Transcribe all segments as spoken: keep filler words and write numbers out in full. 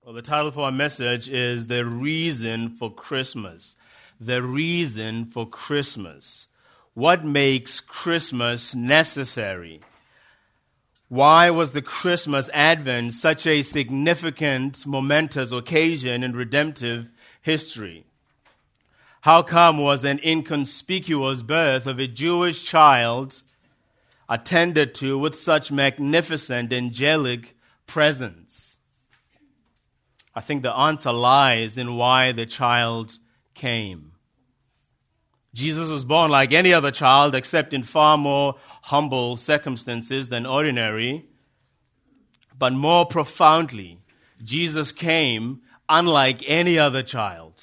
Well, the title for our message is The Reason for Christmas. The Reason for Christmas. What makes Christmas necessary? Why was the Christmas Advent such a significant, momentous occasion in redemptive history? How come was an inconspicuous birth of a Jewish child attended to with such magnificent angelic presence? I think the answer lies in why the child came. Jesus was born like any other child, except in far more humble circumstances than ordinary. But more profoundly, Jesus came unlike any other child.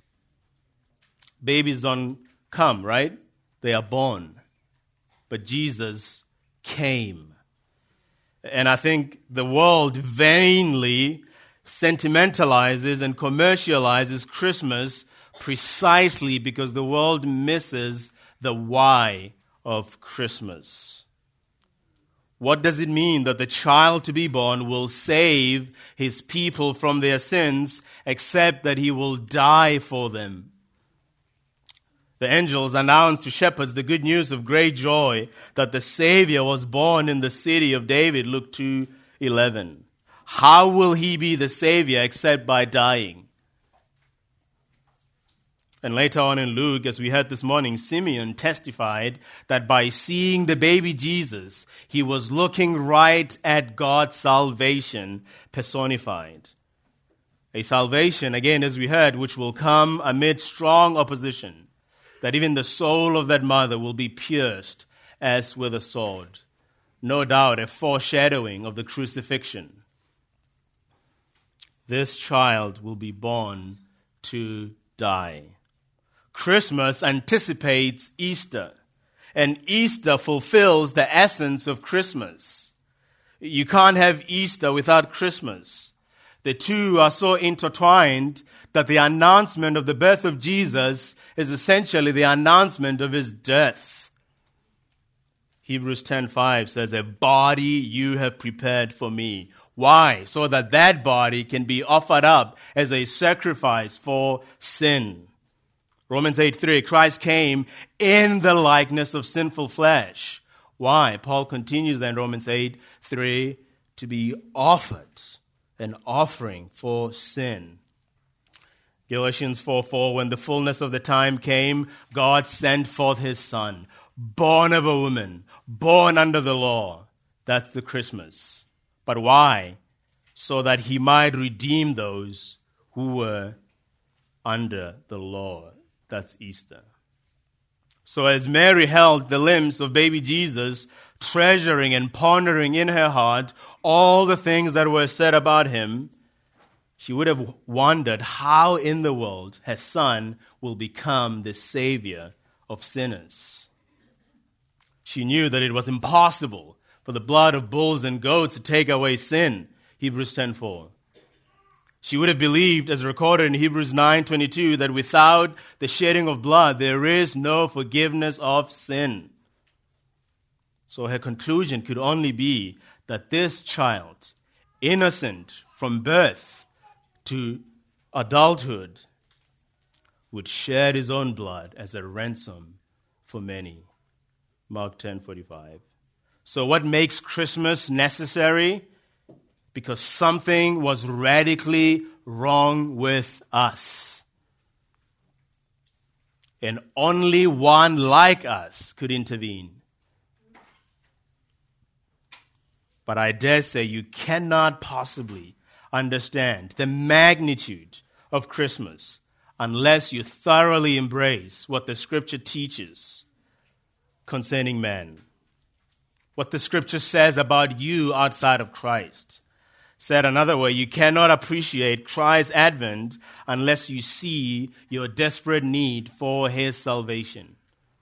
Babies don't come, right? They are born. But Jesus came. And I think the world vainly sentimentalizes and commercializes Christmas precisely because the world misses the why of Christmas. What does it mean that the child to be born will save his people from their sins, except that he will die for them? The angels announced to shepherds the good news of great joy that the Savior was born in the city of David, Luke two eleven. How will he be the Savior except by dying? And later on in Luke, as we heard this morning, Simeon testified that by seeing the baby Jesus, he was looking right at God's salvation personified. A salvation, again, as we heard, which will come amid strong opposition, that even the soul of that mother will be pierced as with a sword. No doubt a foreshadowing of the crucifixion. This child will be born to die. Christmas anticipates Easter, and Easter fulfills the essence of Christmas. You can't have Easter without Christmas. The two are so intertwined that the announcement of the birth of Jesus is essentially the announcement of his death. Hebrews ten five says, "A body you have prepared for me." Why? So that that body can be offered up as a sacrifice for sin. Romans eight three, Christ came in the likeness of sinful flesh. Why? Paul continues in Romans eight three, to be offered, an offering for sin. Galatians four four, when the fullness of the time came, God sent forth his Son, born of a woman, born under the law. That's the Christmas. But why? So that he might redeem those who were under the law. That's Easter. So as Mary held the limbs of baby Jesus, treasuring and pondering in her heart all the things that were said about him, she would have wondered how in the world her son will become the Savior of sinners. She knew that it was impossible for the blood of bulls and goats to take away sin, Hebrews ten four. She would have believed, as recorded in Hebrews nine twenty-two, that without the shedding of blood, there is no forgiveness of sin. So her conclusion could only be that this child, innocent from birth to adulthood, would shed his own blood as a ransom for many, Mark ten forty-five. So what makes Christmas necessary? Because something was radically wrong with us. And only one like us could intervene. But I dare say you cannot possibly understand the magnitude of Christmas unless you thoroughly embrace what the Scripture teaches concerning man. What the Scripture says about you outside of Christ. Said another way, you cannot appreciate Christ's advent unless you see your desperate need for his salvation.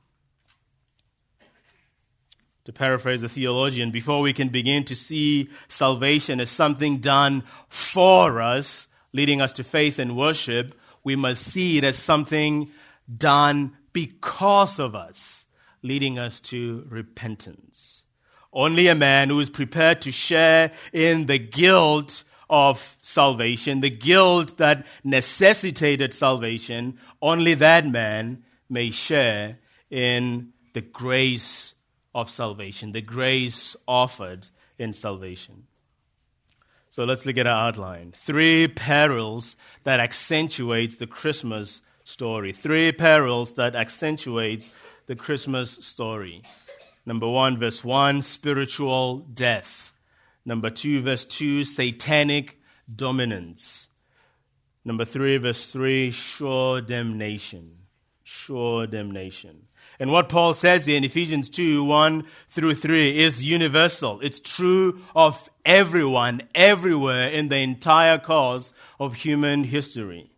To paraphrase a theologian, before we can begin to see salvation as something done for us, leading us to faith and worship, we must see it as something done because of us, leading us to repentance. Only a man who is prepared to share in the guilt of salvation, the guilt that necessitated salvation, only that man may share in the grace of salvation, the grace offered in salvation. So let's look at our outline. Three perils that accentuates the Christmas story. Three perils that accentuates the Christmas story. Number one, verse one, spiritual death. Number two, verse two, satanic dominance. Number three, verse three, sure damnation. Sure damnation. And what Paul says here in Ephesians two, one through three is universal. It's true of everyone, everywhere in the entire course of human history.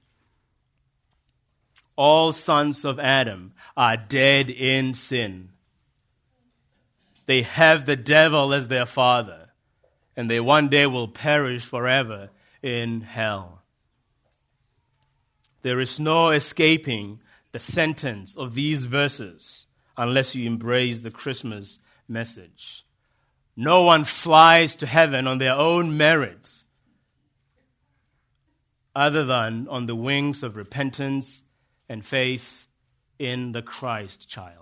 All sons of Adam are dead in sin. They have the devil as their father, and they one day will perish forever in hell. There is no escaping the sentence of these verses unless you embrace the Christmas message. No one flies to heaven on their own merit other than on the wings of repentance and faith in the Christ child.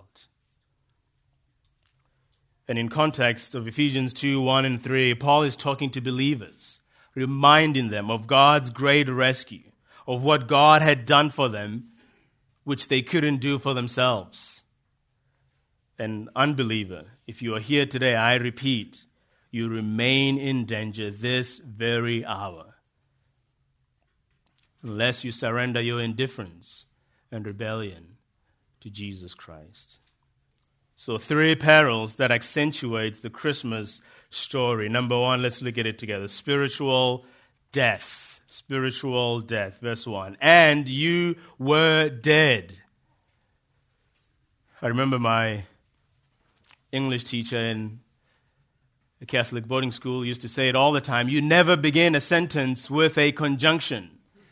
And in context of Ephesians two, one and three, Paul is talking to believers, reminding them of God's great rescue, of what God had done for them, which they couldn't do for themselves. An unbeliever, if you are here today, I repeat, you remain in danger this very hour, unless you surrender your indifference and rebellion to Jesus Christ. So three perils that accentuates the Christmas story. Number one, let's look at it together. Spiritual death. Spiritual death. Verse one. And you were dead. I remember my English teacher in a Catholic boarding school used to say it all the time. You never begin a sentence with a conjunction.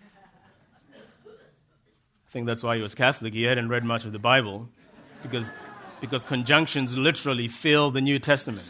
I think that's why he was Catholic. He hadn't read much of the Bible because, because conjunctions literally fill the New Testament.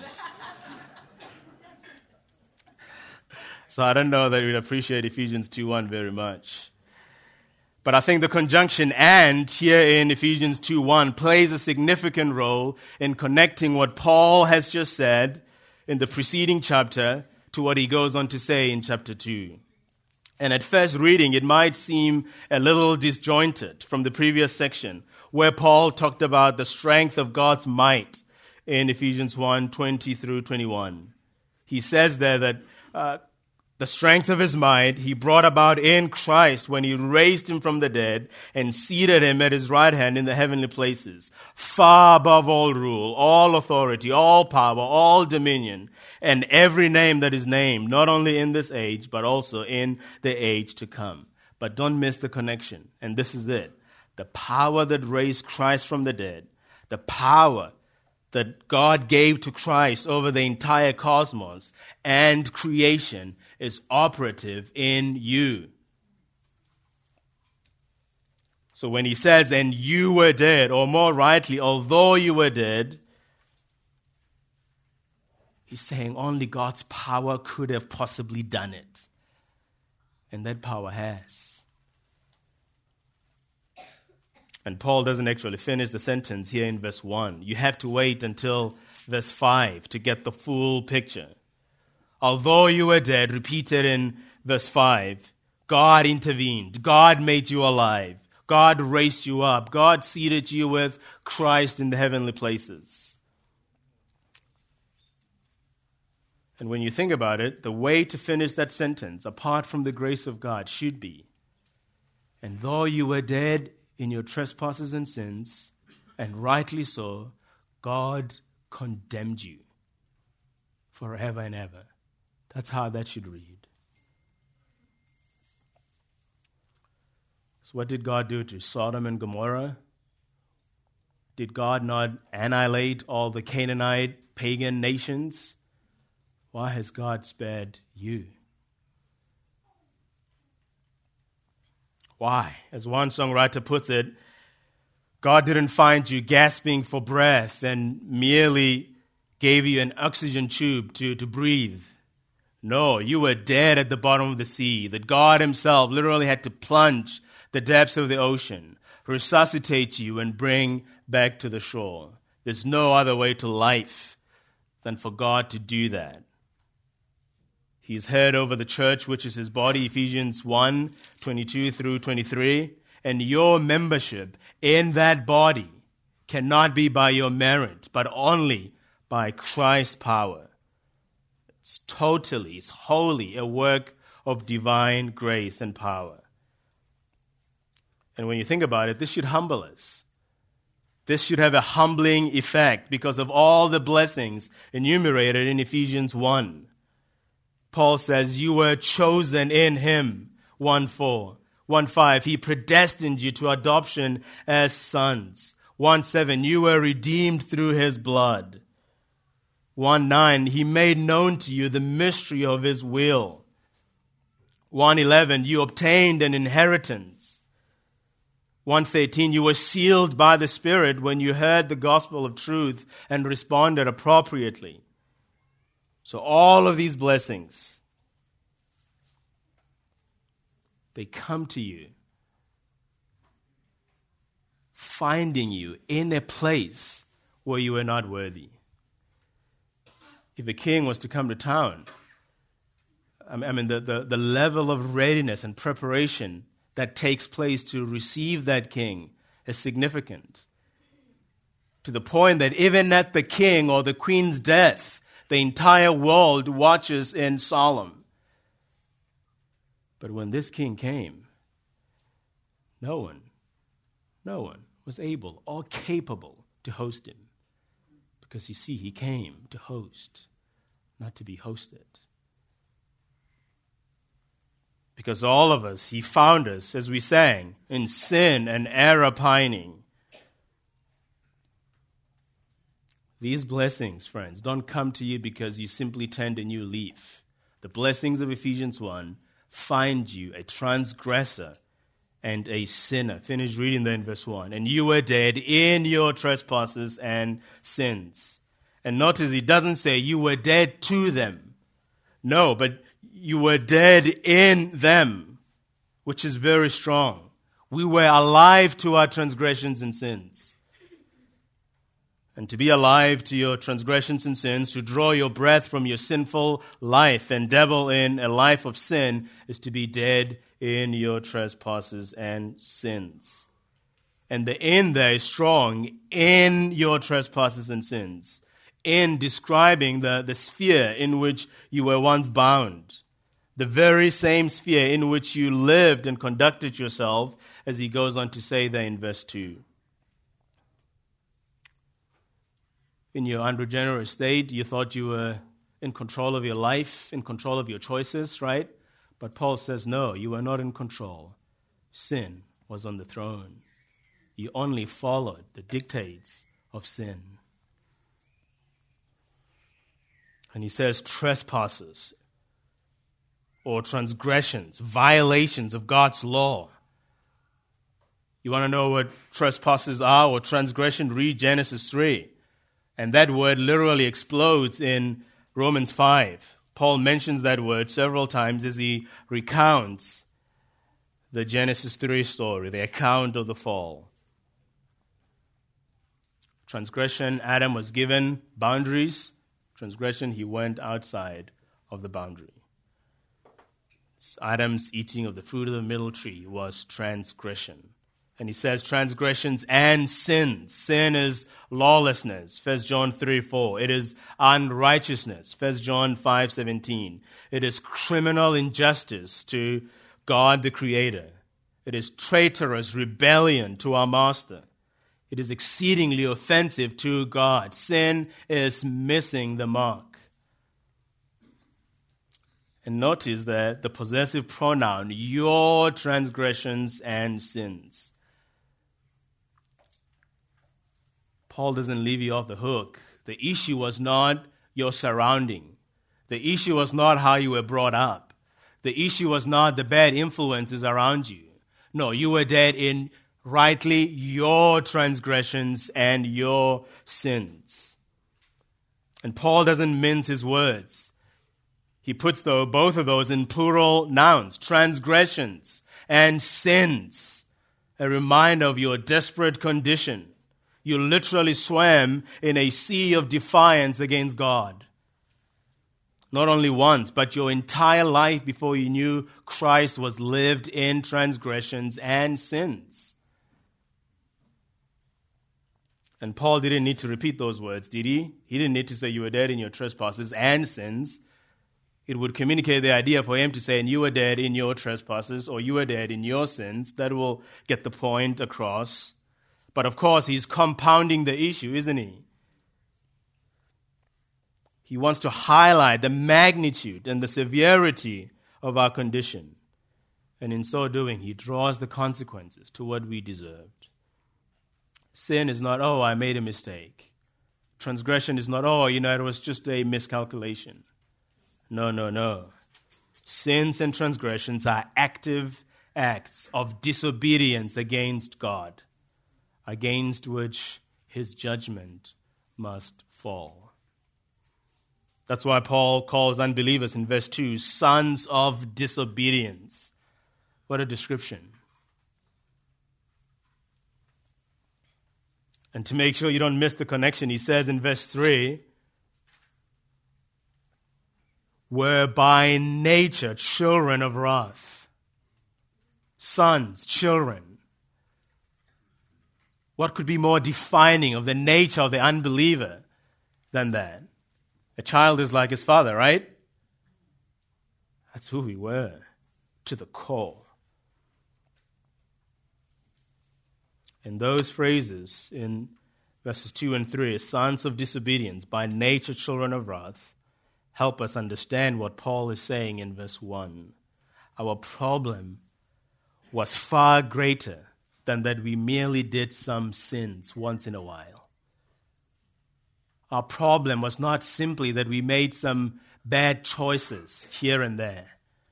So I don't know that we'd appreciate Ephesians two one very much. But I think the conjunction "and" here in Ephesians two one plays a significant role in connecting what Paul has just said in the preceding chapter to what he goes on to say in chapter two. And at first reading, it might seem a little disjointed from the previous section, where Paul talked about the strength of God's might in Ephesians one twenty through twenty-one. He says there that uh, the strength of his might he brought about in Christ when he raised him from the dead and seated him at his right hand in the heavenly places, far above all rule, all authority, all power, all dominion, and every name that is named, not only in this age, but also in the age to come. But don't miss the connection. And this is it. The power that raised Christ from the dead, the power that God gave to Christ over the entire cosmos and creation is operative in you. So when he says, and you were dead, or more rightly, although you were dead, he's saying only God's power could have possibly done it. And that power has. And Paul doesn't actually finish the sentence here in verse one. You have to wait until verse five to get the full picture. Although you were dead, repeated in verse five, God intervened. God made you alive. God raised you up. God seated you with Christ in the heavenly places. And when you think about it, the way to finish that sentence, apart from the grace of God, should be, and though you were dead in your trespasses and sins, and rightly so, God condemned you forever and ever. That's how that should read. So what did God do to Sodom and Gomorrah? Did God not annihilate all the Canaanite pagan nations? Why has God spared you? Why? As one songwriter puts it, God didn't find you gasping for breath and merely gave you an oxygen tube to, to breathe. No, you were dead at the bottom of the sea, that God himself literally had to plunge the depths of the ocean, resuscitate you, and bring back to the shore. There's no other way to life than for God to do that. He's head over the church, which is his body, Ephesians one, twenty-two through twenty-three. And your membership in that body cannot be by your merit, but only by Christ's power. It's totally, it's wholly a work of divine grace and power. And when you think about it, this should humble us. This should have a humbling effect because of all the blessings enumerated in Ephesians one. Paul says, you were chosen in him, one four. one five, he predestined you to adoption as sons. one seven, you were redeemed through his blood. one nine, he made known to you the mystery of his will. one eleven, you obtained an inheritance. one thirteen, you were sealed by the Spirit when you heard the gospel of truth and responded appropriately. So all of these blessings, they come to you, finding you in a place where you were not worthy. If a king was to come to town, I mean, the, the, the level of readiness and preparation that takes place to receive that king is significant. To the point that even at the king or the queen's death, the entire world watches in solemn. But when this king came, no one, no one was able or capable to host him. Because you see, he came to host, not to be hosted. Because all of us, he found us, as we sang, in sin and error pining. These blessings, friends, don't come to you because you simply turned a new leaf. The blessings of Ephesians one find you a transgressor and a sinner. Finish reading there in verse one. And you were dead in your trespasses and sins. And notice it doesn't say you were dead to them. No, but you were dead in them, which is very strong. We were alive to our transgressions and sins. And to be alive to your transgressions and sins, to draw your breath from your sinful life and dabble in a life of sin, is to be dead in your trespasses and sins. And the in there is strong, in your trespasses and sins, in describing the, the sphere in which you were once bound, the very same sphere in which you lived and conducted yourself, as he goes on to say there in verse two. In your unregenerate state, you thought you were in control of your life, in control of your choices, right? But Paul says, no, you were not in control. Sin was on the throne. You only followed the dictates of sin. And he says trespasses or transgressions, violations of God's law. You want to know what trespasses are or transgression? Read Genesis three. And that word literally explodes in Romans five. Paul mentions that word several times as he recounts the Genesis three story, the account of the fall. Transgression, Adam was given boundaries. Transgression, he went outside of the boundary. Adam's eating of the fruit of the middle tree was transgression. And he says transgressions and sins. Sin is lawlessness, First John three four. It is unrighteousness, First John five seventeen. It is criminal injustice to God the Creator. It is traitorous rebellion to our Master. It is exceedingly offensive to God. Sin is missing the mark. And notice that the possessive pronoun, your transgressions and sins. Paul doesn't leave you off the hook. The issue was not your surrounding. The issue was not how you were brought up. The issue was not the bad influences around you. No, you were dead in rightly your transgressions and your sins. And Paul doesn't mince his words. He puts the, both of those in plural nouns, transgressions and sins, a reminder of your desperate condition. You literally swam in a sea of defiance against God. Not only once, but your entire life before you knew Christ was lived in transgressions and sins. And Paul didn't need to repeat those words, did he? He didn't need to say you were dead in your trespasses and sins. It would communicate the idea for him to say, and you were dead in your trespasses, or you were dead in your sins. That will get the point across. But of course, he's compounding the issue, isn't he? He wants to highlight the magnitude and the severity of our condition. And in so doing, he draws the consequences to what we deserved. Sin is not, oh, I made a mistake. Transgression is not, oh, you know, it was just a miscalculation. No, no, no. Sins and transgressions are active acts of disobedience against God, against which his judgment must fall. That's why Paul calls unbelievers in verse two, sons of disobedience. What a description. And to make sure you don't miss the connection, he says in verse three, were by nature children of wrath. Sons, children. What could be more defining of the nature of the unbeliever than that? A child is like his father, right? That's who we were, to the core. And those phrases in verses two and three, sons of disobedience, by nature children of wrath, help us understand what Paul is saying in verse one. Our problem was far greater than that we merely did some sins once in a while. Our problem was not simply that we made some bad choices here and there.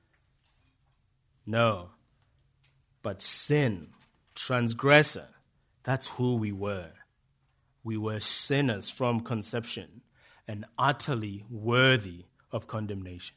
No, but sin, transgressor, that's who we were. We were sinners from conception and utterly worthy of condemnation.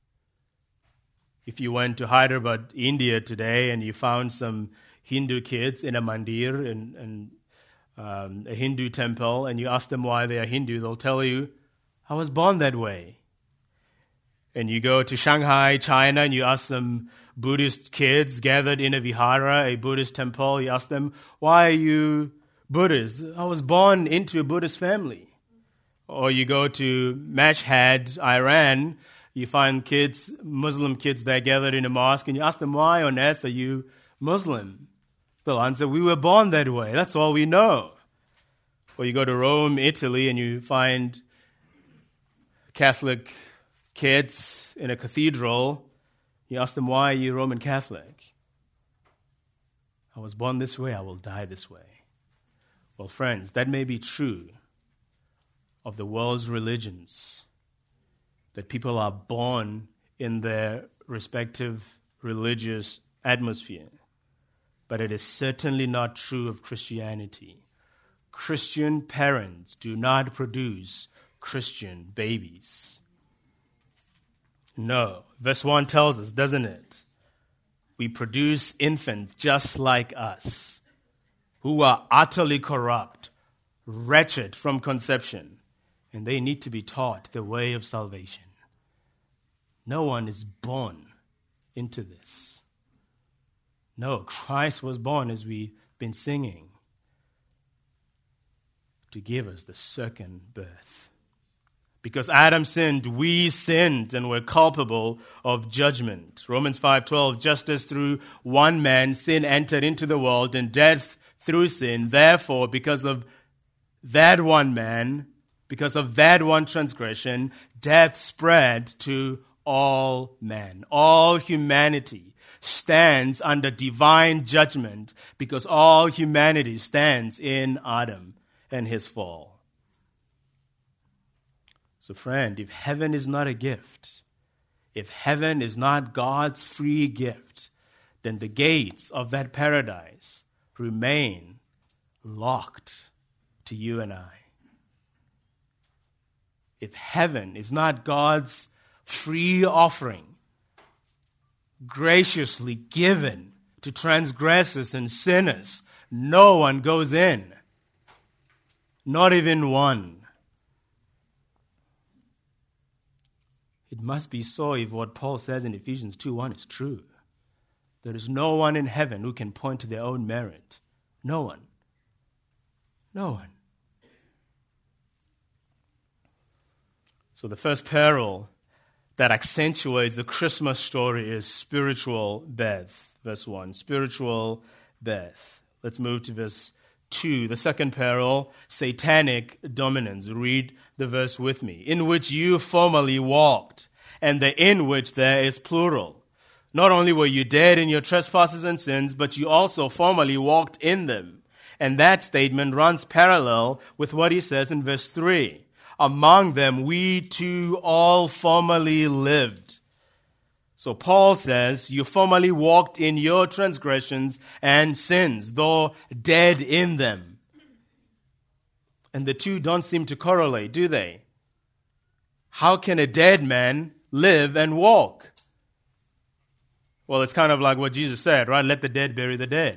If you went to Hyderabad, India today, and you found some Hindu kids in a mandir, in, in um, a Hindu temple, and you ask them why they are Hindu, they'll tell you, I was born that way. And you go to Shanghai, China, and you ask some Buddhist kids gathered in a vihara, a Buddhist temple, you ask them, why are you Buddhist? I was born into a Buddhist family. Or you go to Mashhad, Iran, you find kids, Muslim kids there gathered in a mosque, and you ask them, why on earth are you Muslim? They'll answer, we were born that way. That's all we know. Or you go to Rome, Italy, and you find Catholic kids in a cathedral. You ask them, why are you Roman Catholic? I was born this way, I will die this way. Well, friends, that may be true of the world's religions, that people are born in their respective religious atmosphere. But it is certainly not true of Christianity. Christian parents do not produce Christian babies. No. Verse one tells us, doesn't it? We produce infants just like us, who are utterly corrupt, wretched from conception, and they need to be taught the way of salvation. No one is born into this. No, Christ was born, as we've been singing, to give us the second birth. Because Adam sinned, we sinned and were culpable of judgment. Romans five twelve, just as through one man sin entered into the world and death through sin, therefore, because of that one man, because of that one transgression, death spread to all men. All humanity stands under divine judgment because all humanity stands in Adam and his fall. So friend, if heaven is not a gift, if heaven is not God's free gift, then the gates of that paradise remain locked to you and I. If heaven is not God's free offering, graciously given to transgressors and sinners. No one goes in, not even one. It must be so if what Paul says in Ephesians two one is true. There is no one in heaven who can point to their own merit. No one. No one. So the first peril that accentuates the Christmas story is spiritual birth. Verse one, spiritual birth. Let's move to verse two. The second peril, satanic dominance. Read the verse with me. In which you formerly walked, and the in which there is plural. Not only were you dead in your trespasses and sins, but you also formerly walked in them. And that statement runs parallel with what he says in verse three. Among them we too all formerly lived. So Paul says, you formerly walked in your transgressions and sins, though dead in them. And the two don't seem to correlate, do they? How can a dead man live and walk? Well, it's kind of like what Jesus said, right? Let the dead bury the dead.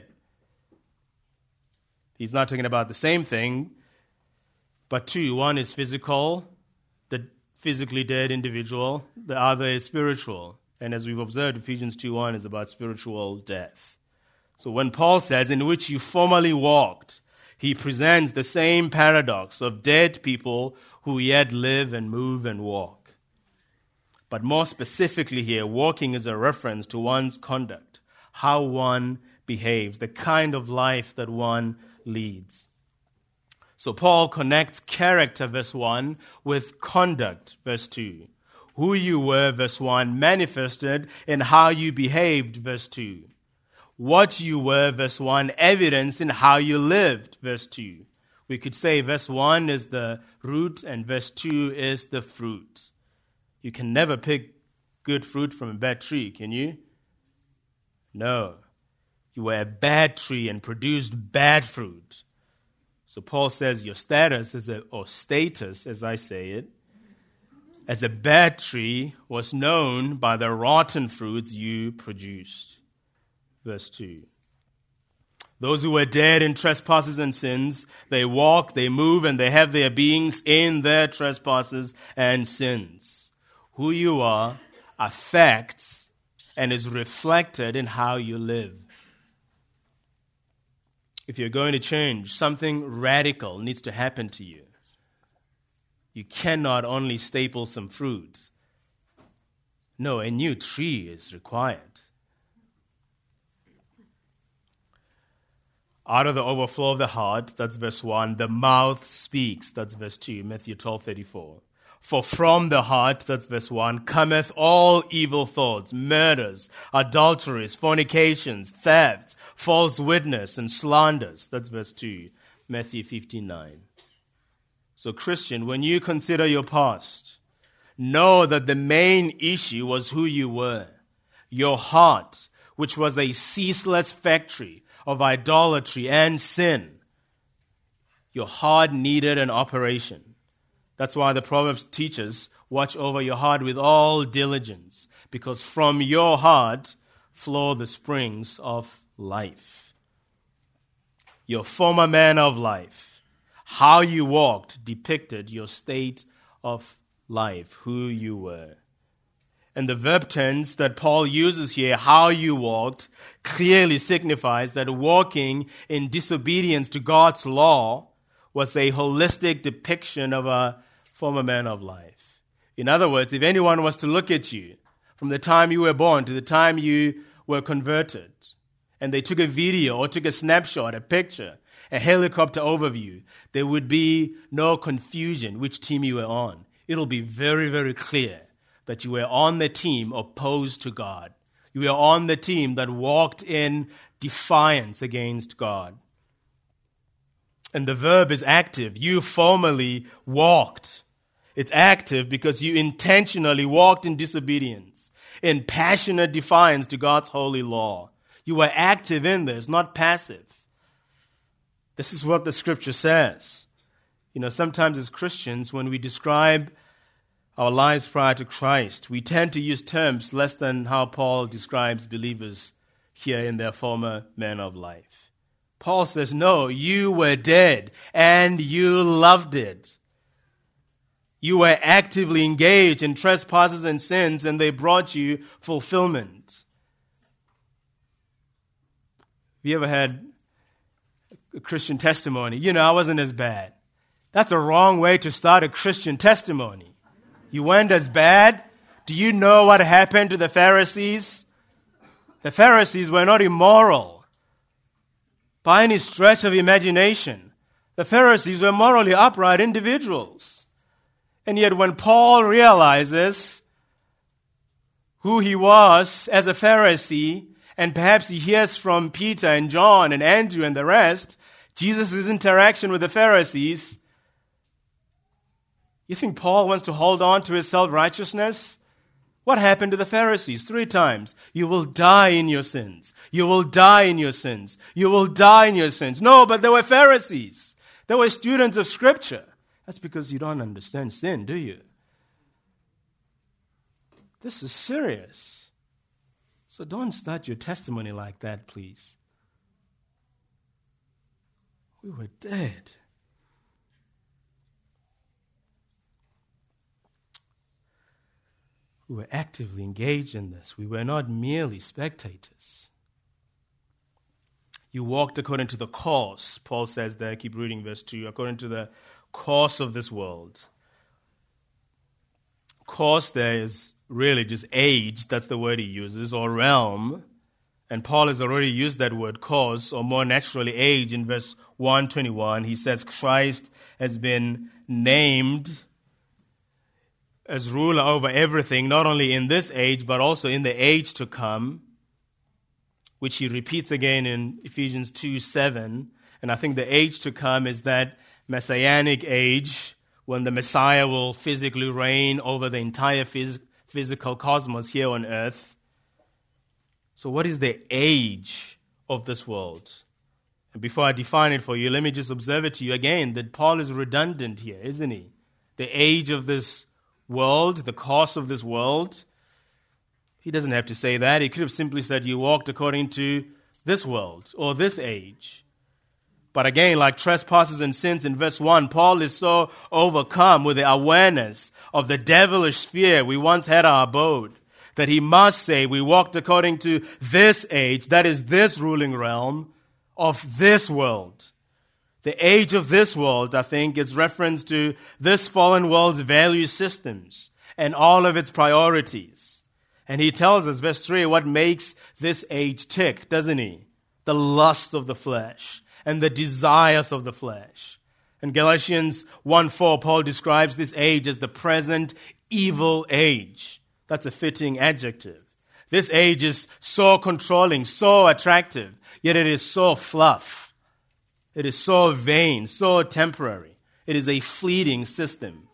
He's not talking about the same thing, but two. One is physical, the physically dead individual. The other is spiritual. And as we've observed, Ephesians two one is about spiritual death. So when Paul says, in which you formerly walked, he presents the same paradox of dead people who yet live and move and walk. But more specifically here, walking is a reference to one's conduct, how one behaves, the kind of life that one leads. So Paul connects character, verse one, with conduct, verse two. Who you were, verse one, manifested in how you behaved, verse two. What you were, verse one, evidence in how you lived, verse two. We could say verse one is the root and verse two is the fruit. You can never pick good fruit from a bad tree, can you? No. You were a bad tree and produced bad fruit. So Paul says your status, as a, or status, as I say it, as a bad tree was known by the rotten fruits you produced. Verse two. Those who were dead in trespasses and sins, they walk, they move, and they have their beings in their trespasses and sins. Who you are affects and is reflected in how you live. If you're going to change, something radical needs to happen to you. You cannot only staple some fruit. No, a new tree is required. Out of the overflow of the heart, that's verse one, the mouth speaks, that's verse two, Matthew twelve thirty-four. For from the heart, that's verse one, cometh all evil thoughts, murders, adulteries, fornications, thefts, false witness, and slanders. That's verse two, Matthew fifteen nine. So Christian, when you consider your past, know that the main issue was who you were. Your heart, which was a ceaseless factory of idolatry and sin. Your heart needed an operation. That's why the Proverbs teaches, watch over your heart with all diligence, because from your heart flow the springs of life. Your former man of life, how you walked depicted your state of life, who you were. And the verb tense that Paul uses here, how you walked, clearly signifies that walking in disobedience to God's law was a holistic depiction of a former man of life. In other words, if anyone was to look at you from the time you were born to the time you were converted, and they took a video or took a snapshot, a picture, a helicopter overview, there would be no confusion which team you were on. It'll be very, very clear that you were on the team opposed to God. You were on the team that walked in defiance against God. And the verb is active. You formerly walked. It's active because you intentionally walked in disobedience, in passionate defiance to God's holy law. You were active in this, not passive. This is what the scripture says. You know, sometimes as Christians, when we describe our lives prior to Christ, we tend to use terms less than how Paul describes believers here in their former manner of life. Paul says, no, you were dead and you loved it. You were actively engaged in trespasses and sins, and they brought you fulfillment. Have you ever had a Christian testimony? You know, I wasn't as bad. That's a wrong way to start a Christian testimony. You weren't as bad? Do you know what happened to the Pharisees? The Pharisees were not immoral by any stretch of imagination. The Pharisees were morally upright individuals. And yet when Paul realizes who he was as a Pharisee, and perhaps he hears from Peter and John and Andrew and the rest, Jesus' interaction with the Pharisees, you think Paul wants to hold on to his self-righteousness? What happened to the Pharisees? Three times. You will die in your sins. You will die in your sins. You will die in your sins. No, but they were Pharisees. They were students of Scripture. That's because you don't understand sin, do you? This is serious. So don't start your testimony like that, please. We were dead. We were actively engaged in this. We were not merely spectators. You walked according to the course, Paul says there, keep reading verse two, according to the course of this world. Course there is really just age, that's the word he uses, or realm. And Paul has already used that word course, or more naturally age, in verse one twenty-one. He says Christ has been named as ruler over everything, not only in this age, but also in the age to come, which he repeats again in Ephesians two seven. And I think the age to come is that messianic age when the Messiah will physically reign over the entire phys- physical cosmos here on earth. So what is the age of this world? And before I define it for you, let me just observe it to you again that Paul is redundant here, isn't he? The age of this world, the course of this world. He doesn't have to say that. He could have simply said you walked according to this world or this age. But again, like trespasses and sins in verse one, Paul is so overcome with the awareness of the devilish sphere we once had our abode that he must say we walked according to this age, that is this ruling realm of this world. The age of this world, I think, is reference to this fallen world's value systems and all of its priorities. And he tells us, verse three, what makes this age tick, doesn't he? The lust of the flesh and the desires of the flesh. In Galatians one four, Paul describes this age as the present evil age. That's a fitting adjective. This age is so controlling, so attractive, yet it is so fluff. It is so vain, so temporary. It is a fleeting system.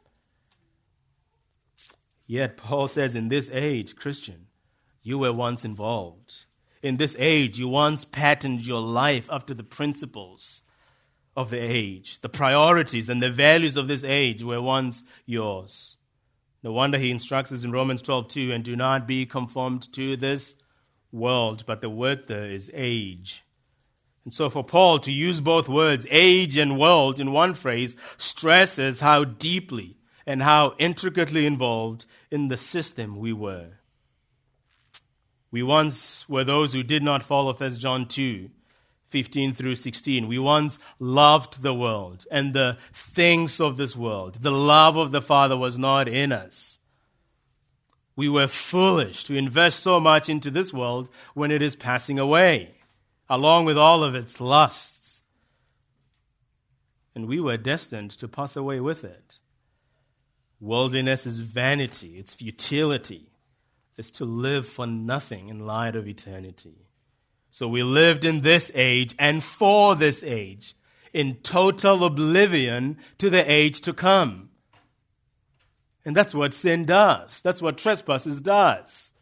Yet Paul says in this age, Christian, you were once involved. In this age, you once patterned your life after the principles of the age. The priorities and the values of this age were once yours. No wonder he instructs us in Romans twelve two, and do not be conformed to this world, but the word there is age. And so for Paul to use both words, age and world, in one phrase, stresses how deeply and how intricately involved in the system we were. We once were those who did not follow First John two, fifteen through sixteen. We once loved the world and the things of this world. The love of the Father was not in us. We were foolish to invest so much into this world when it is passing away, along with all of its lusts. And we were destined to pass away with it. Worldliness is vanity, it's futility. It's to live for nothing in light of eternity. So we lived in this age and for this age, in total oblivion to the age to come. And that's what sin does. That's what trespasses does.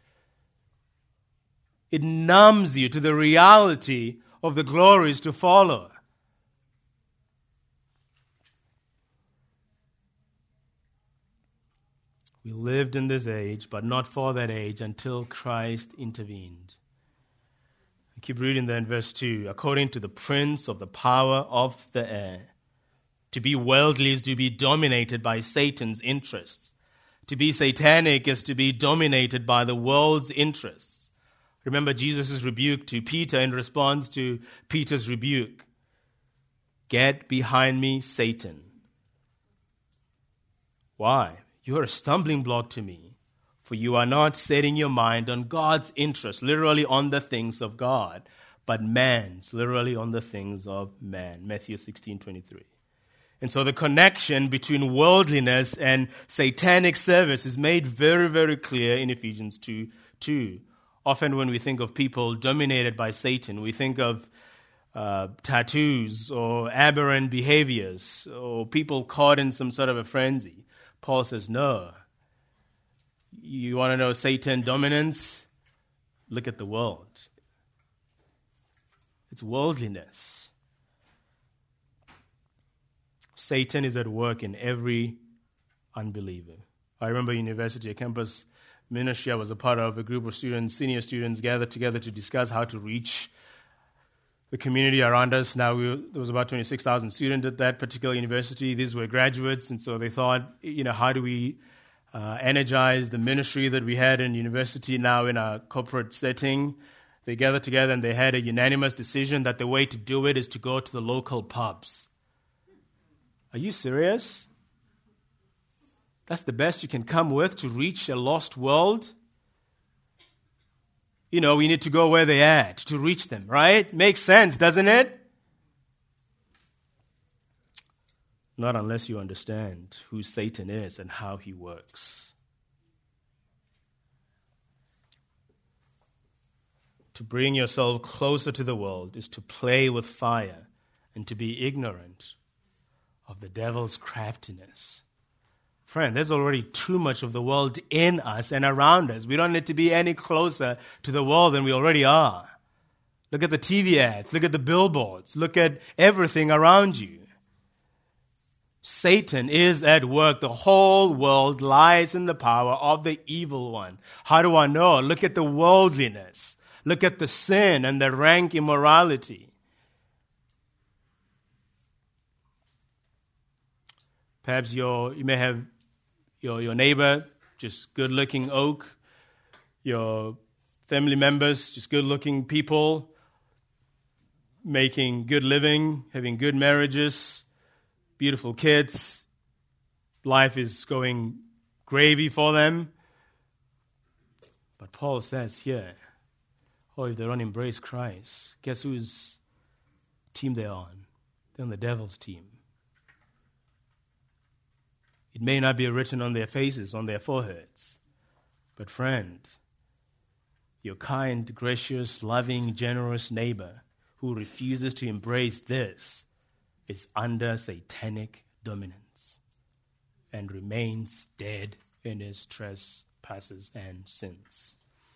It numbs you to the reality of the glories to follow. We lived in this age, but not for that age until Christ intervened. I keep reading there in verse two. According to the prince of the power of the air. To be worldly is to be dominated by Satan's interests. To be satanic is to be dominated by the world's interests. Remember Jesus' rebuke to Peter in response to Peter's rebuke. Get behind me, Satan. Why? You are a stumbling block to me, for you are not setting your mind on God's interest, literally on the things of God, but man's, literally on the things of man. Matthew sixteen twenty-three. And so the connection between worldliness and satanic service is made very, very clear in Ephesians two two. Often when we think of people dominated by Satan, we think of uh, tattoos or aberrant behaviors or people caught in some sort of a frenzy. Paul says, no. You want to know Satan dominance? Look at the world. It's worldliness. Satan is at work in every unbeliever. I remember university, a campus ministry I was a part of, a group of students, senior students, gathered together to discuss how to reach the community around us. Now, we were, there was about twenty-six thousand students at that particular university. These were graduates, and so they thought, you know, how do we uh, energize the ministry that we had in university now in a corporate setting? They gathered together and they had a unanimous decision that the way to do it is to go to the local pubs. Are you serious? That's the best you can come with to reach a lost world? You know, we need to go where they're at to reach them, right? Makes sense, doesn't it? Not unless you understand who Satan is and how he works. To bring yourself closer to the world is to play with fire and to be ignorant of the devil's craftiness. Friend, there's already too much of the world in us and around us. We don't need to be any closer to the world than we already are. Look at the T V ads. Look at the billboards. Look at everything around you. Satan is at work. The whole world lies in the power of the evil one. How do I know? Look at the worldliness. Look at the sin and the rank immorality. Perhaps your, you may have your, your neighbor, just good-looking oak. Your family members, just good-looking people, making good living, having good marriages, beautiful kids. Life is going gravy for them. But Paul says here, oh, if they don't embrace Christ, guess whose team they're on? They're on the devil's team. It may not be written on their faces, on their foreheads. But friend, your kind, gracious, loving, generous neighbor who refuses to embrace this is under satanic dominance and remains dead in his trespasses and sins.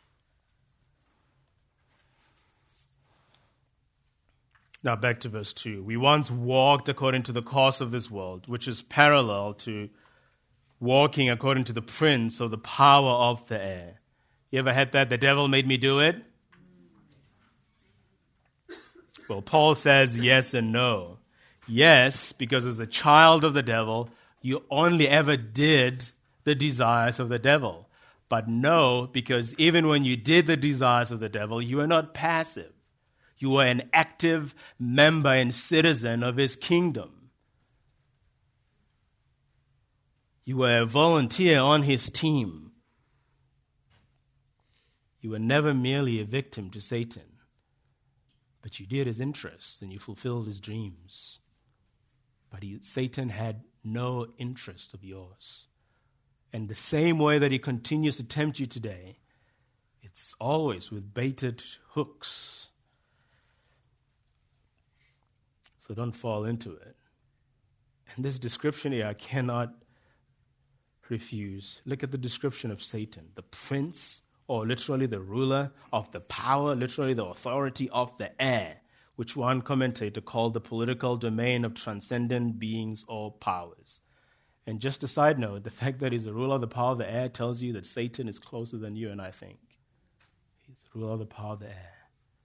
Now back to verse two. We once walked according to the course of this world, which is parallel to walking according to the prince of the power of the air. You ever had that? The devil made me do it? Well, Paul says yes and no. Yes, because as a child of the devil, you only ever did the desires of the devil. But no, because even when you did the desires of the devil, you were not passive. You were an active member and citizen of his kingdom. You were a volunteer on his team. You were never merely a victim to Satan, but you did his interests and you fulfilled his dreams. But he, Satan had no interest of yours. And the same way that he continues to tempt you today, it's always with baited hooks. So don't fall into it. And this description here, I cannot refuse. Look at the description of Satan, the prince, or literally the ruler of the power, literally the authority of the air, which one commentator called the political domain of transcendent beings or powers. And just a side note, the fact that he's the ruler of the power of the air tells you that Satan is closer than you and I think. He's the ruler of the power of the air.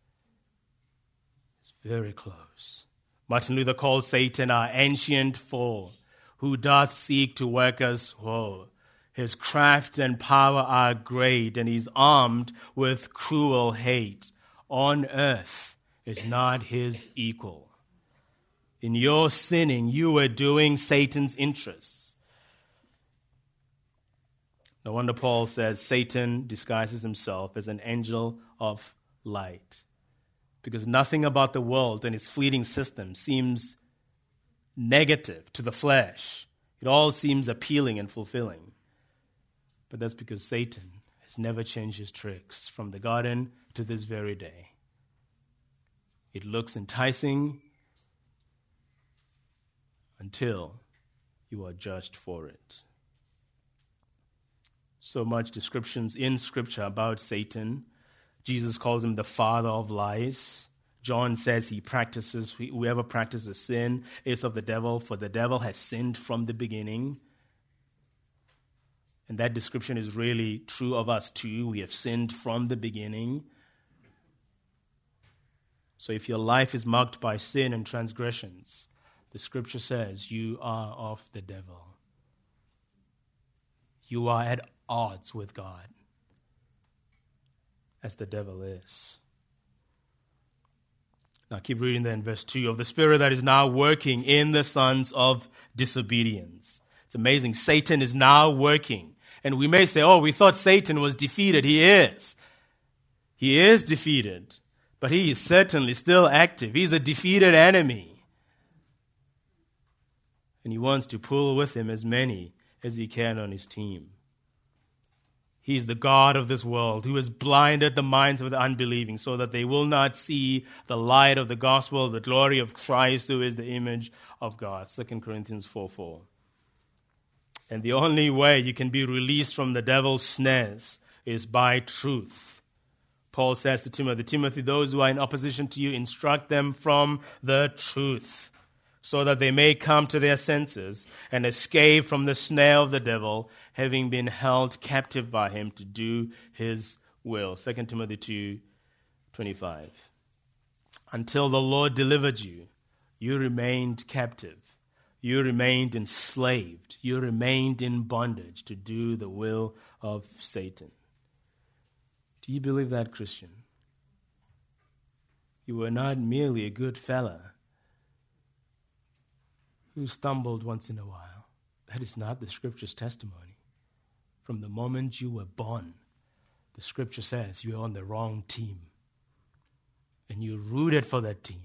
It's very close. Martin Luther called Satan our ancient foe, who doth seek to work us woe. His craft and power are great, and he's armed with cruel hate. On earth is not his equal. In your sinning, you were doing Satan's interests. No wonder Paul says Satan disguises himself as an angel of light, because nothing about the world and its fleeting system seems negative to the flesh. It all seems appealing and fulfilling. But that's because Satan has never changed his tricks from the garden to this very day. It looks enticing until you are judged for it. So much descriptions in Scripture about Satan. Jesus calls him the father of lies. John says he practices, whoever practices sin is of the devil, for the devil has sinned from the beginning. And that description is really true of us too. We have sinned from the beginning. So if your life is marked by sin and transgressions, the Scripture says you are of the devil. You are at odds with God, as the devil is. Now keep reading there in verse two. Of the spirit that is now working in the sons of disobedience. It's amazing. Satan is now working. And we may say, oh, we thought Satan was defeated. He is. He is defeated. But he is certainly still active. He's a defeated enemy. And he wants to pull with him as many as he can on his team. He's the God of this world who has blinded the minds of the unbelieving so that they will not see the light of the gospel, the glory of Christ, who is the image of God. Second Corinthians four four. And the only way you can be released from the devil's snares is by truth. Paul says to Timothy, Timothy, those who are in opposition to you, instruct them from the truth, so that they may come to their senses and escape from the snare of the devil, having been held captive by him to do his will. Second Timothy two twenty-five. Until the Lord delivered you, you remained captive. You remained enslaved. You remained in bondage to do the will of Satan. Do you believe that, Christian? You were not merely a good fella who stumbled once in a while. That is not the Scripture's testimony. From the moment you were born, the Scripture says you are on the wrong team. And you rooted for that team.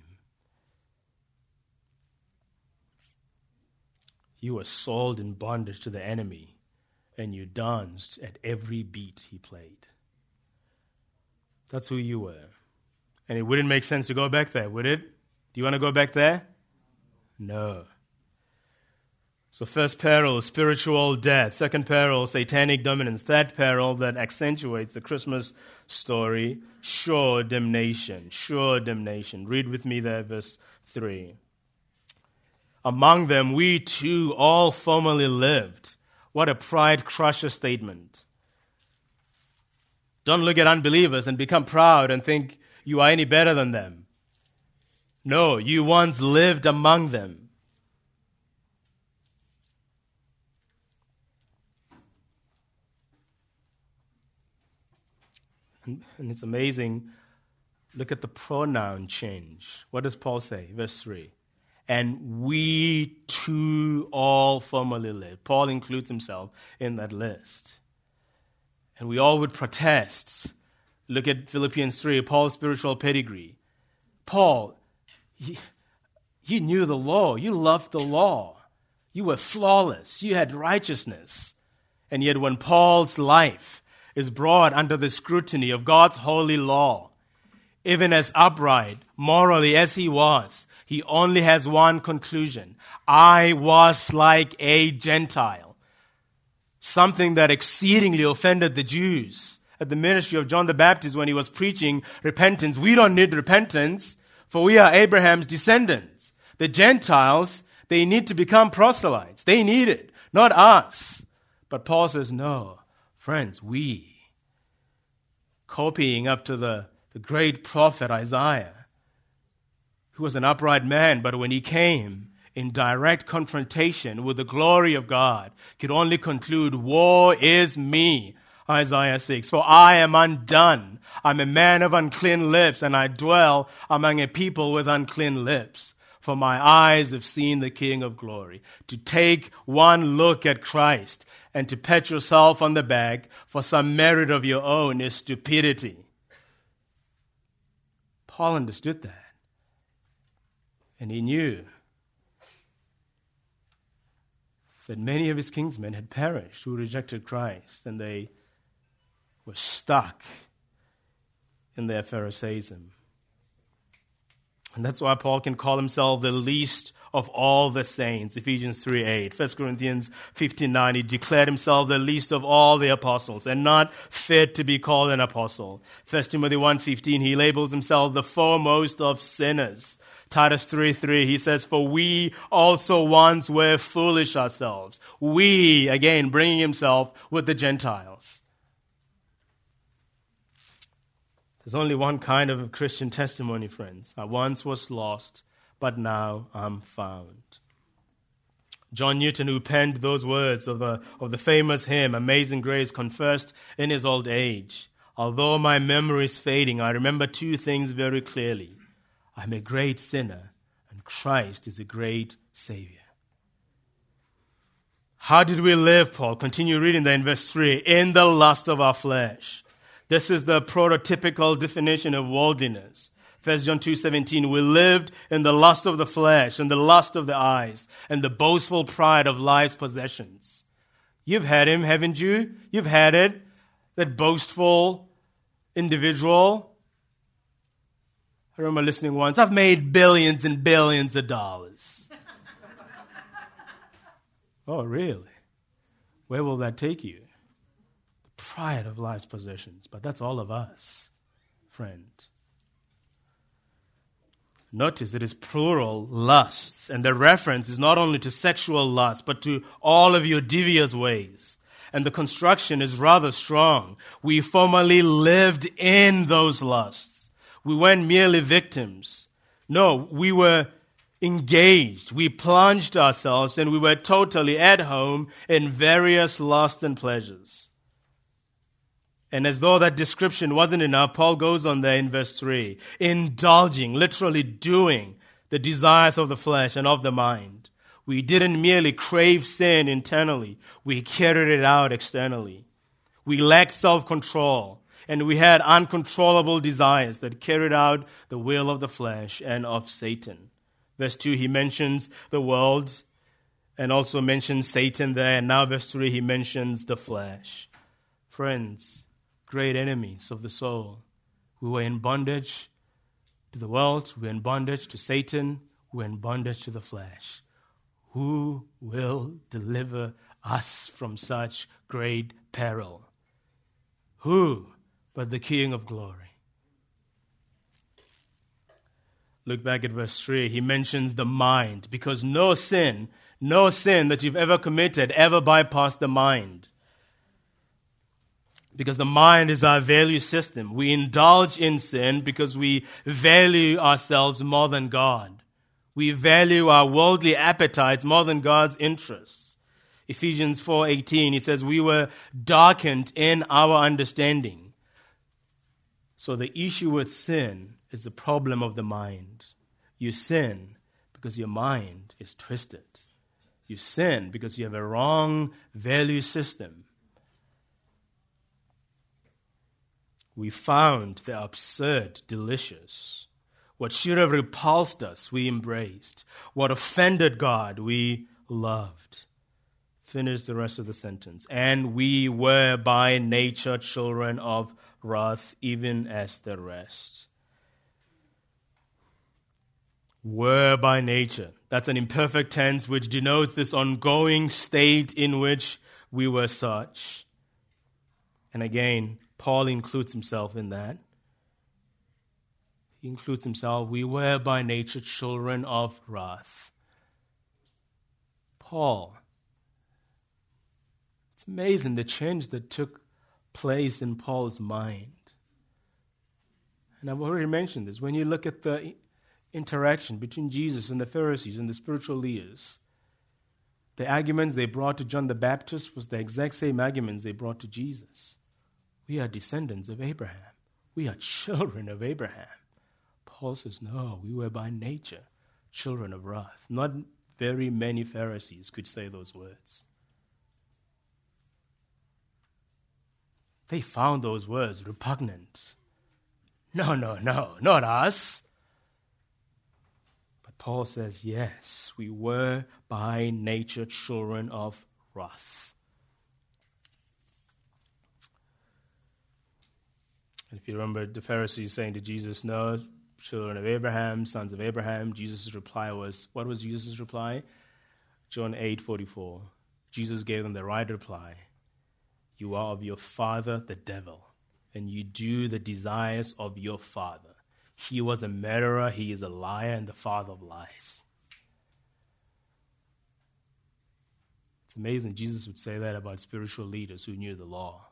You were sold in bondage to the enemy, and you danced at every beat he played. That's who you were. And it wouldn't make sense to go back there, would it? Do you want to go back there? No. So first peril, spiritual death. Second peril, satanic dominance. Third peril that accentuates the Christmas story, sure damnation. Sure damnation. Read with me there, verse three. Among them we too all formerly lived. What a pride crusher statement. Don't look at unbelievers and become proud and think you are any better than them. No, you once lived among them. And, and it's amazing. Look at the pronoun change. What does Paul say? Verse three. And we too all formerly lived. Paul includes himself in that list. And we all would protest. Look at Philippians three, Paul's spiritual pedigree. Paul, he, you knew the law. You loved the law. You were flawless. You had righteousness. And yet when Paul's life is brought under the scrutiny of God's holy law, even as upright, morally as he was, he only has one conclusion. I was like a Gentile. Something that exceedingly offended the Jews at the ministry of John the Baptist when he was preaching repentance. We don't need repentance, for we are Abraham's descendants. The Gentiles, they need to become proselytes. They need it. not us. But Paul says, no, friends, we, copying up to the, the great prophet Isaiah, who was an upright man, but when he came in direct confrontation with the glory of God, could only conclude, woe is me, Isaiah six, for I am undone. I'm a man of unclean lips, and I dwell among a people with unclean lips. For my eyes have seen the King of glory. To take one look at Christ and to pat yourself on the back for some merit of your own is stupidity. Paul understood that. And he knew that many of his kinsmen had perished who rejected Christ, and they were stuck in their Pharisaism. And that's why Paul can call himself the least of all the saints, Ephesians three eight. First Corinthians fifteen nine, he declared himself the least of all the apostles and not fit to be called an apostle. First Timothy one fifteen, he labels himself the foremost of sinners. Titus three three, he says, for we also once were foolish ourselves. We, again, bringing himself with the Gentiles. There's only one kind of Christian testimony, friends. I once was lost, but now I'm found. John Newton, who penned those words of the, of the famous hymn, Amazing Grace, confessed in his old age, although my memory is fading, I remember two things very clearly. I'm a great sinner, and Christ is a great Savior. How did we live, Paul? Continue reading there in verse three. In the lust of our flesh. This is the prototypical definition of worldliness. First John two seventeen, we lived in the lust of the flesh, and the lust of the eyes, and the boastful pride of life's possessions. You've had him, haven't you? You've had it, that boastful individual. I remember listening once, I've made billions and billions of dollars. Oh, really? Where will that take you? The pride of life's possessions. But that's all of us, friend. Notice it is plural lusts, and the reference is not only to sexual lust, but to all of your devious ways. And the construction is rather strong. We formerly lived in those lusts. We weren't merely victims. No, we were engaged. We plunged ourselves, and we were totally at home in various lusts and pleasures. And as though that description wasn't enough, Paul goes on there in verse three, indulging, literally doing the desires of the flesh and of the mind. We didn't merely crave sin internally, we carried it out externally. We lacked self-control, and we had uncontrollable desires that carried out the will of the flesh and of Satan. Verse two, he mentions the world and also mentions Satan there, and now verse three, he mentions the flesh. Friends, great enemies of the soul. We were in bondage to the world, we were in bondage to Satan, we were in bondage to the flesh. Who will deliver us from such great peril? Who but the King of glory? Look back at verse three. He mentions the mind, because no sin, no sin that you've ever committed ever bypassed the mind. Because the mind is our value system. We indulge in sin because we value ourselves more than God. We value our worldly appetites more than God's interests. Ephesians four eighteen, it says, we were darkened in our understanding. So the issue with sin is the problem of the mind. You sin because your mind is twisted. You sin because you have a wrong value system. We found the absurd delicious. What should have repulsed us, we embraced. What offended God, we loved. Finish the rest of the sentence. And we were by nature children of wrath, even as the rest. Were by nature. That's an imperfect tense which denotes this ongoing state in which we were such. And again, Paul includes himself in that. He includes himself. We were by nature children of wrath. Paul, It's amazing the change that took place in Paul's mind. And I've already mentioned this. When you look at the interaction between Jesus and the Pharisees and the spiritual leaders, the arguments they brought to John the Baptist was the exact same arguments they brought to Jesus. We are descendants of Abraham. We are children of Abraham. Paul says, no, we were by nature children of wrath. Not very many Pharisees could say those words. They found those words repugnant. No, no, no, not us. But Paul says, yes, we were by nature children of wrath. And if you remember the Pharisees saying to Jesus, no, children of Abraham, sons of Abraham, Jesus' reply was, what was Jesus' reply? John eight forty-four. Jesus gave them the right reply. You are of your father, the devil, and you do the desires of your father. He was a murderer, he is a liar, and the father of lies. It's amazing Jesus would say that about spiritual leaders who knew the law.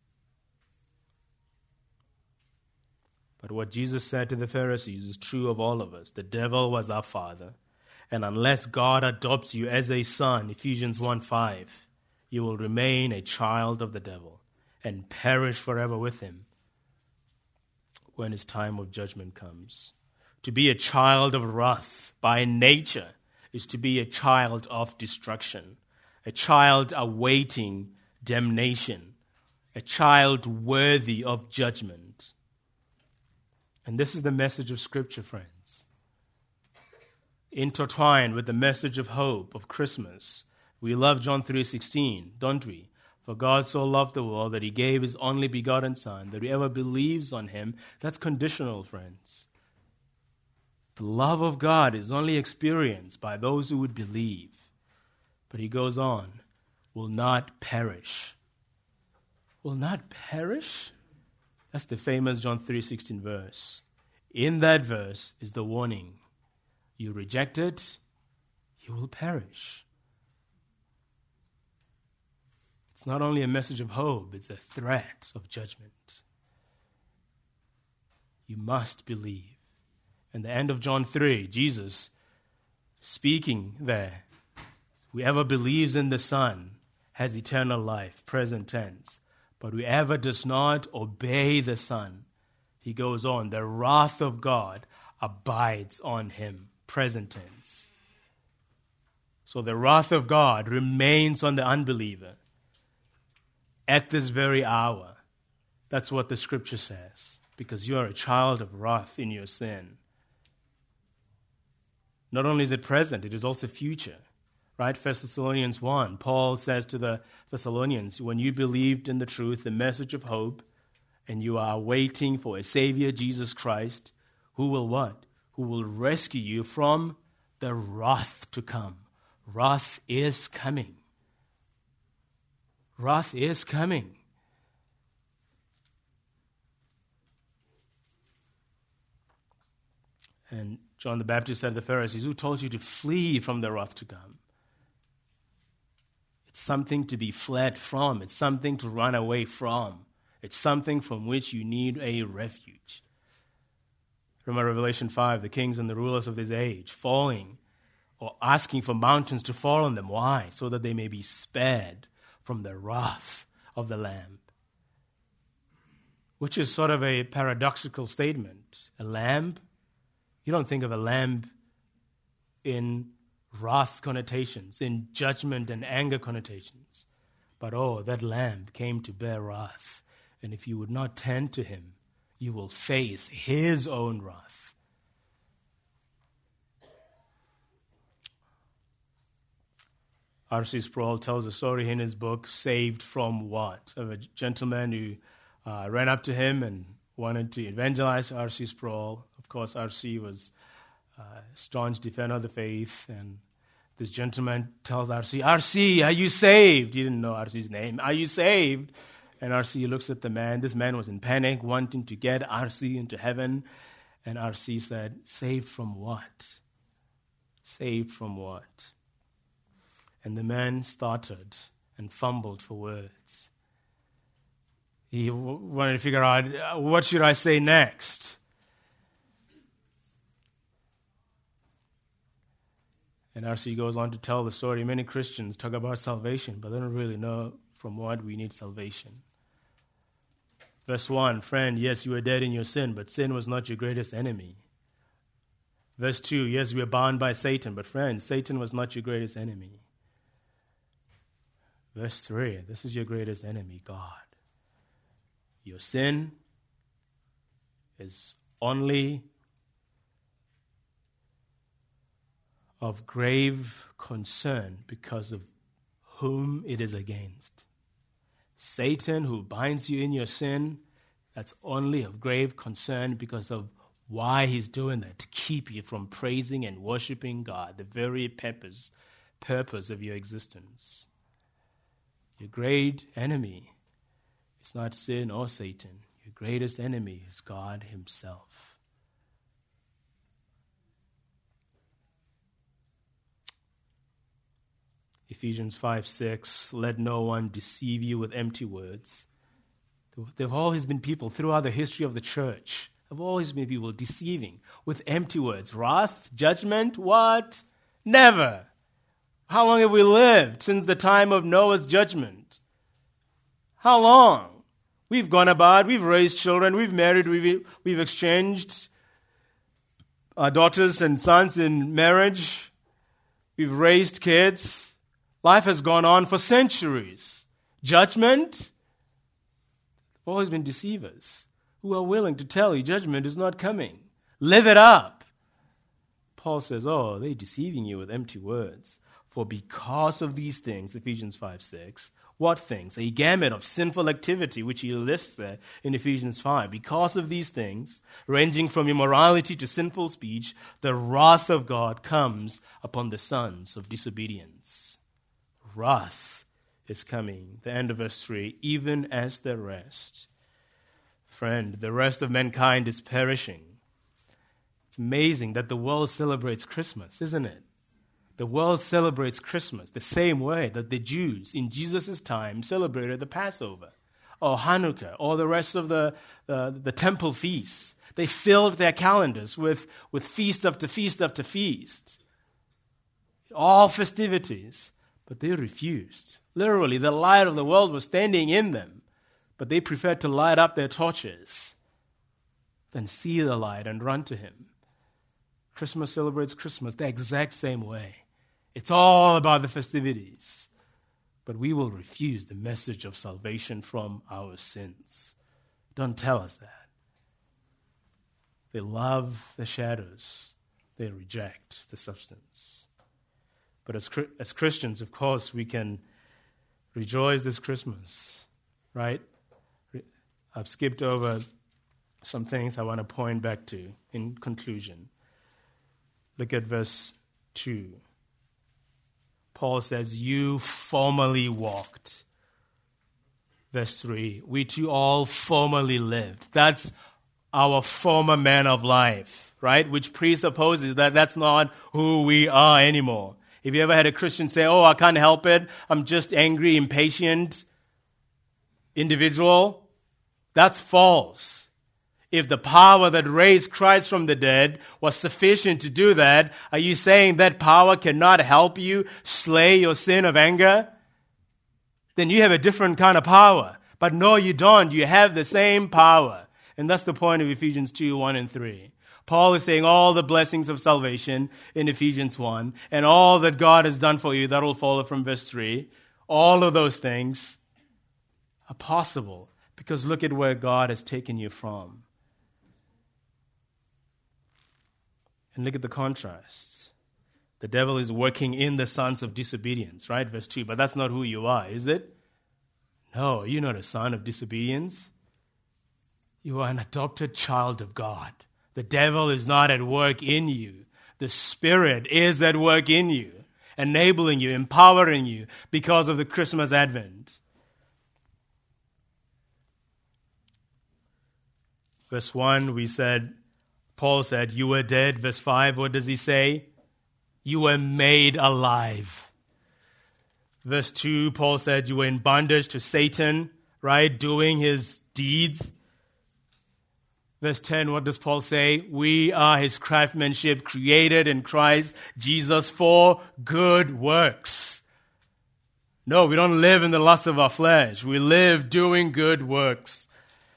But what Jesus said to the Pharisees is true of all of us. The devil was our father, and unless God adopts you as a son, Ephesians one five, you will remain a child of the devil and perish forever with him when his time of judgment comes. To be a child of wrath by nature is to be a child of destruction, a child awaiting damnation, a child worthy of judgment. And this is the message of Scripture, friends. Intertwined with the message of hope of Christmas. We love John three sixteen, don't we? For God so loved the world that he gave his only begotten Son, that whoever believes on him, that's conditional, friends. The love of God is only experienced by those who would believe. But he goes on, will not perish. Will not perish? That's the famous John three sixteen verse. In that verse is the warning. You reject it, you will perish. It's not only a message of hope, it's a threat of judgment. You must believe. And the end of John three, Jesus speaking there, whoever believes in the Son has eternal life, present tense. But whoever does not obey the Son, he goes on, the wrath of God abides on him, present tense. So the wrath of God remains on the unbeliever at this very hour. That's what the Scripture says, because you are a child of wrath in your sin. Not only is it present, it is also future. Right? First Thessalonians one, Paul says to the Thessalonians, when you believed in the truth, the message of hope, and you are waiting for a Savior, Jesus Christ, who will what? Who will rescue you from the wrath to come. Wrath is coming. Wrath is coming. And John the Baptist said to the Pharisees, who told you to flee from the wrath to come? It's something to be fled from. It's something to run away from. It's something from which you need a refuge. Remember Revelation five, the kings and the rulers of this age falling or asking for mountains to fall on them. Why? So that they may be spared from the wrath of the Lamb. Which is sort of a paradoxical statement. A lamb? You don't think of a lamb in wrath connotations, in judgment and anger connotations. But oh, that lamb came to bear wrath. And if you would not tend to him, you will face his own wrath. R C Sproul tells a story in his book, Saved from What? Of a gentleman who uh, ran up to him and wanted to evangelize R C Sproul. Of course, R C was a staunch defender of the faith, and this gentleman tells R C, R C, are you saved? He didn't know R C's name. Are you saved? And R C looks at the man. This man was in panic, wanting to get R C into heaven. And R C said, saved from what? Saved from what? And the man started and fumbled for words. He w- wanted to figure out, uh, what should I say next? And as he goes on to tell the story, many Christians talk about salvation, but they don't really know from what we need salvation. Verse one, friend, yes, you were dead in your sin, but sin was not your greatest enemy. Verse two, yes, we are bound by Satan, but friend, Satan was not your greatest enemy. Verse three, this is your greatest enemy, God. Your sin is only of grave concern because of whom it is against. Satan, who binds you in your sin, that's only of grave concern because of why he's doing that, to keep you from praising and worshiping God, the very purpose, purpose of your existence. Your great enemy is not sin or Satan. Your greatest enemy is God himself. Ephesians five six, let no one deceive you with empty words. There have always been people throughout the history of the church, there have always been people deceiving with empty words. Wrath, judgment, what? Never. How long have we lived since the time of Noah's judgment? How long? We've gone about, we've raised children, we've married, we've, we've exchanged our daughters and sons in marriage, we've raised kids. Life has gone on for centuries. Judgment? There have always been deceivers who are willing to tell you judgment is not coming. Live it up. Paul says, oh, they're deceiving you with empty words. For because of these things, Ephesians five six, what things? A gamut of sinful activity, which he lists there in Ephesians five. Because of these things, ranging from immorality to sinful speech, the wrath of God comes upon the sons of disobedience. Wrath is coming. The end of verse three, even as the rest. Friend, the rest of mankind is perishing. It's amazing that the world celebrates Christmas, isn't it? The world celebrates Christmas the same way that the Jews in Jesus' time celebrated the Passover or Hanukkah or the rest of the, uh, the temple feasts. They filled their calendars with, with feast after feast after feast. All festivities. But they refused. Literally, the light of the world was standing in them, but they preferred to light up their torches than see the light and run to him. Christmas celebrates Christmas the exact same way. It's all about the festivities, but we will refuse the message of salvation from our sins. Don't tell us that. They love the shadows. They reject the substance. But as as Christians, of course, we can rejoice this Christmas, right? I've skipped over some things I want to point back to in conclusion. Look at verse two. Paul says, you formerly walked. Verse three, we too all formerly lived. That's our former man of life, right? Which presupposes that that's not who we are anymore. Have you ever had a Christian say, oh, I can't help it, I'm just angry, impatient individual? That's false. If the power that raised Christ from the dead was sufficient to do that, are you saying that power cannot help you slay your sin of anger? Then you have a different kind of power. But no, you don't. You have the same power. And that's the point of Ephesians two, one and three. Paul is saying all the blessings of salvation in Ephesians one and all that God has done for you, that will follow from verse three. All of those things are possible because look at where God has taken you from. And look at the contrast. The devil is working in the sons of disobedience, right? Verse two, but that's not who you are, is it? No, you're not a son of disobedience. You are an adopted child of God. The devil is not at work in you. The Spirit is at work in you, enabling you, empowering you because of the Christmas Advent. Verse one, we said, Paul said, you were dead. Verse five, what does he say? You were made alive. Verse two, Paul said you were in bondage to Satan, right? Doing his deeds. Verse ten, what does Paul say? We are his craftsmanship, created in Christ Jesus for good works. No, we don't live in the lust of our flesh. We live doing good works.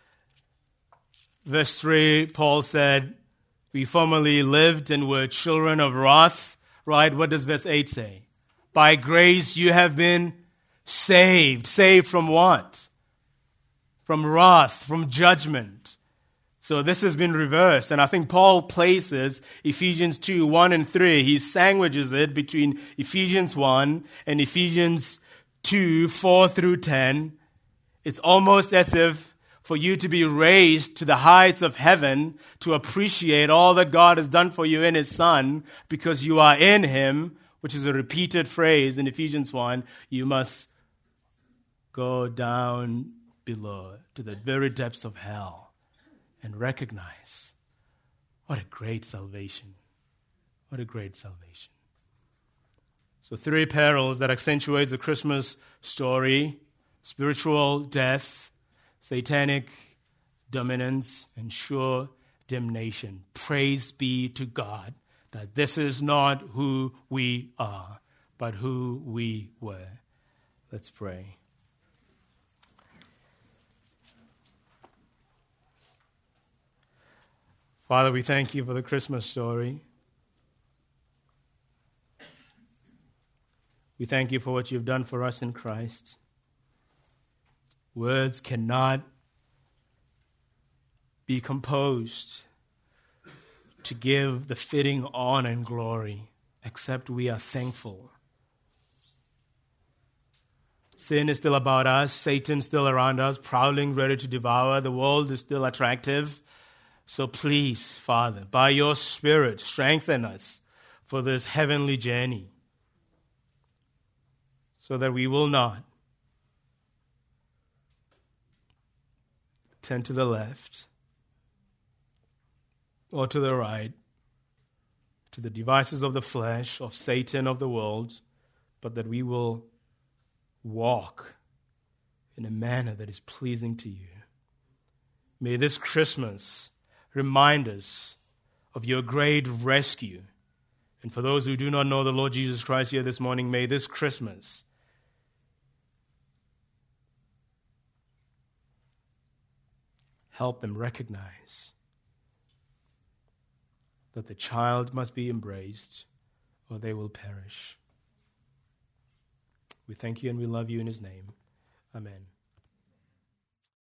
Verse three, Paul said, we formerly lived and were children of wrath, right? What does verse eight say? By grace you have been saved. Saved from what? From wrath, from judgment. So this has been reversed. And I think Paul places Ephesians two, one and three. He sandwiches it between Ephesians one and Ephesians two, four through ten. It's almost as if for you to be raised to the heights of heaven, to appreciate all that God has done for you in his Son, because you are in him, which is a repeated phrase in Ephesians one, you must go down below to the very depths of hell and recognize what a great salvation. What a great salvation. So three perils that accentuates the Christmas story: spiritual death, satanic dominance, and sure damnation. Praise be to God that this is not who we are, but who we were. Let's pray. Father, we thank you for the Christmas story. We thank you for what you've done for us in Christ. Words cannot be composed to give the fitting honor and glory, except we are thankful. Sin is still about us. Satan is still around us, prowling, ready to devour. The world is still attractive. So please, Father, by your Spirit, strengthen us for this heavenly journey, so that we will not turn to the left or to the right, to the devices of the flesh, of Satan, of the world, but that we will walk in a manner that is pleasing to you. May this Christmas remind us of your great rescue. And for those who do not know the Lord Jesus Christ here this morning, may this Christmas help them recognize that the child must be embraced or they will perish. We thank you and we love you in his name. Amen.